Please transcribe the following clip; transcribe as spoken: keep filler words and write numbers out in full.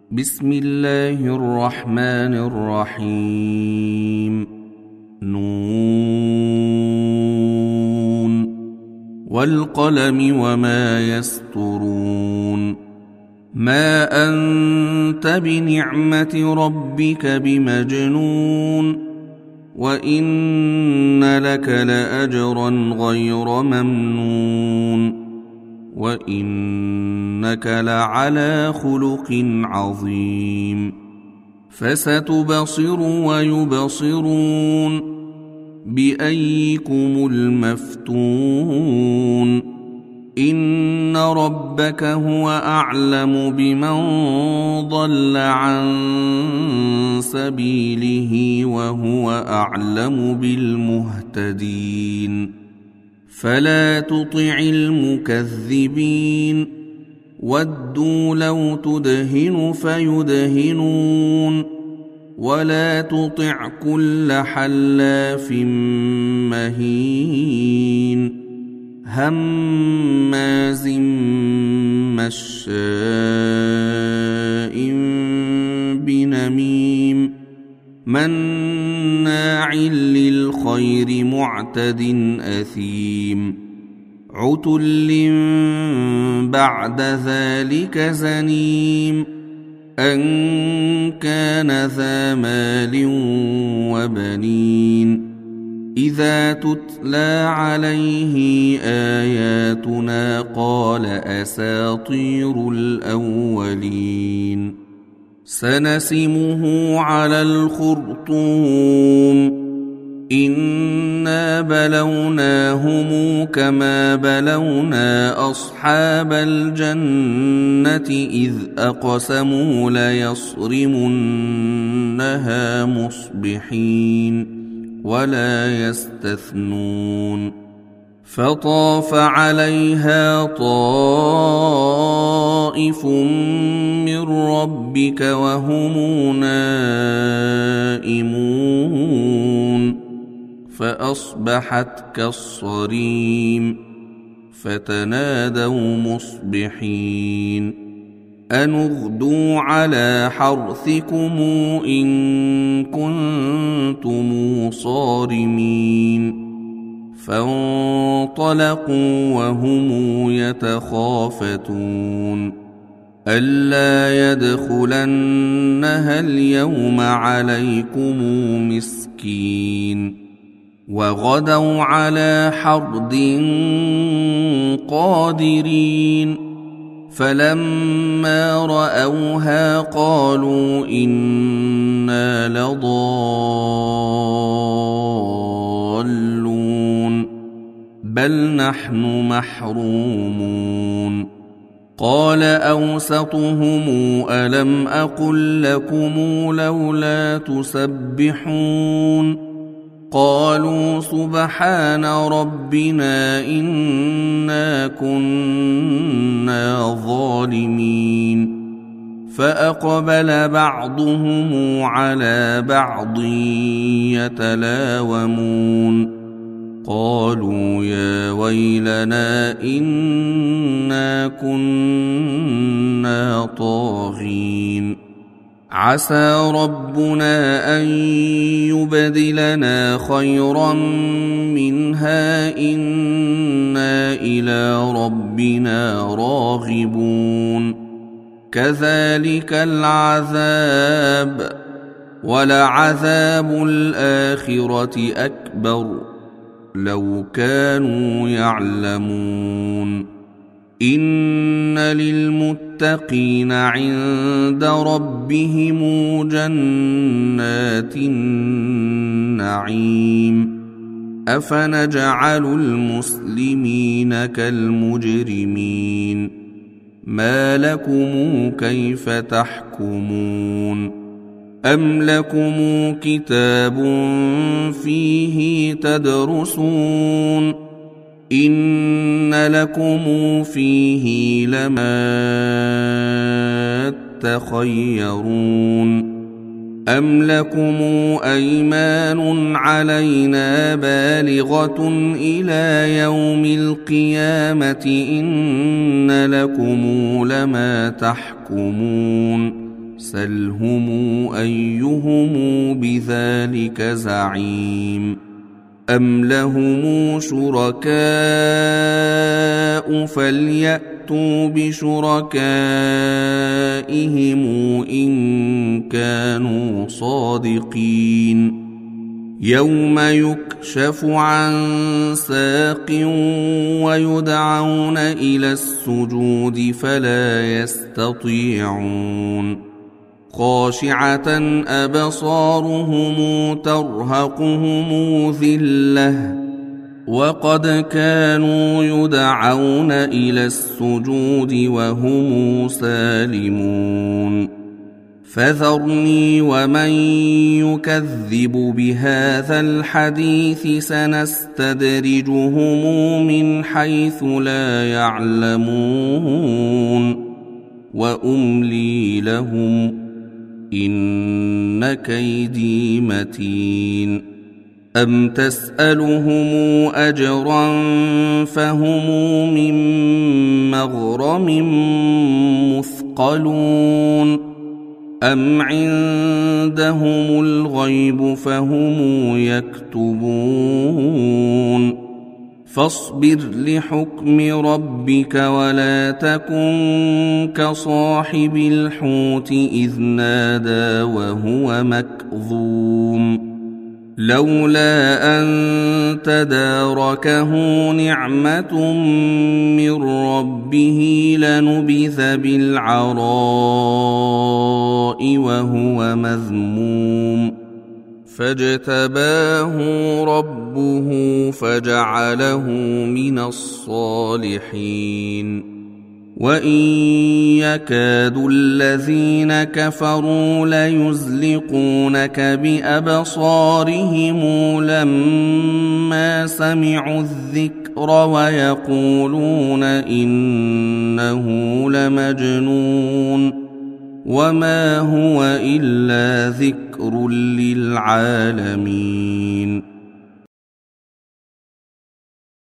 بسم الله الرحمن الرحيم. نون والقلم وما يسطرون. ما أنت بنعمة ربك بمجنون، وإن لك لأجرا غير ممنون، وإنك لعلى خلق عظيم. فستبصر ويبصرون بأيكم المفتون. إن ربك هو أعلم بمن ضل عن سبيله وهو أعلم بالمهتدين. فلا تطع المكذبين، ودوا لو تدهن فيدهنون. ولا تطع كل حلاف مهين، هماز مشاء بنميم، مناع للخير معتد أثيم، عتل بعد ذلك زنيم، أن كان ذا مال وبنين. إذا تتلى عليه آياتنا قال أساطير الأولين. سنسمه على الخرطوم. إنا بلوناهم كما بلونا أصحاب الجنة إذ أقسموا ليصرمنها مصبحين ولا يستثنون. فطاف عليها طائف من ربك وهم نائمون، فأصبحت كالصريم. فتنادوا مصبحين أن اغدوا على حرثكم إن كنتم صارمين. فانطلقوا وهم يتخافتون ألا يدخلنها اليوم عليكم مسكين. وغدوا على حرد قادرين. فلما رأوها قالوا إنا لضالون بل نحن محرومون. قال أوسطهم ألم أقل لكم لولا تسبحون؟ قالوا سبحان ربنا إنا كنا ظالمين. فأقبل بعضهم على بعض يتلاومون قالوا يا ويلنا إنا كنا طاغين. عسى ربنا أن يبدلنا خيرا منها إنا إلى ربنا راغبون. كذلك العذاب ولعذاب الآخرة أكبر لو كانوا يعلمون. إن للمتقين عند ربهم جنات النعيم. أفنجعل المسلمين كالمجرمين؟ ما لكم كيف تحكمون؟ أم لكم كتاب فيه تدرسون؟ إن لكم فيه لما تخيرون. أم لكم أيمان علينا بالغة إلى يوم القيامة إن لكم لما تحكمون. سلهم أيهم بذلك زعيم أم لهم شركاء فليأتوا بشركائهم إن كانوا صادقين يوم يكشف عن ساق ويدعون إلى السجود فلا يستطيعون خاشعة أبصارهم ترهقهم ذلة وقد كانوا يدعون إلى السجود وهم سالمون فذرني ومن يكذب بهذا الحديث سنستدرجهم من حيث لا يعلمون وأملي لهم إن كيدي متين أم تسألهم أجرا فهم من مغرم مثقلون أم عندهم الغيب فهم يكتبون فاصبر لحكم ربك ولا تكن كصاحب الحوت إذ نادى وهو مكظوم لولا أن تداركه نعمة من ربه لنبذ بالعراء وهو مذموم فاجتباه ربه فجعله من الصالحين وإن يكاد الذين كفروا ليزلقونك بأبصارهم لما سمعوا الذكر ويقولون إنه لمجنون وما هو إلا ذكر للعالمين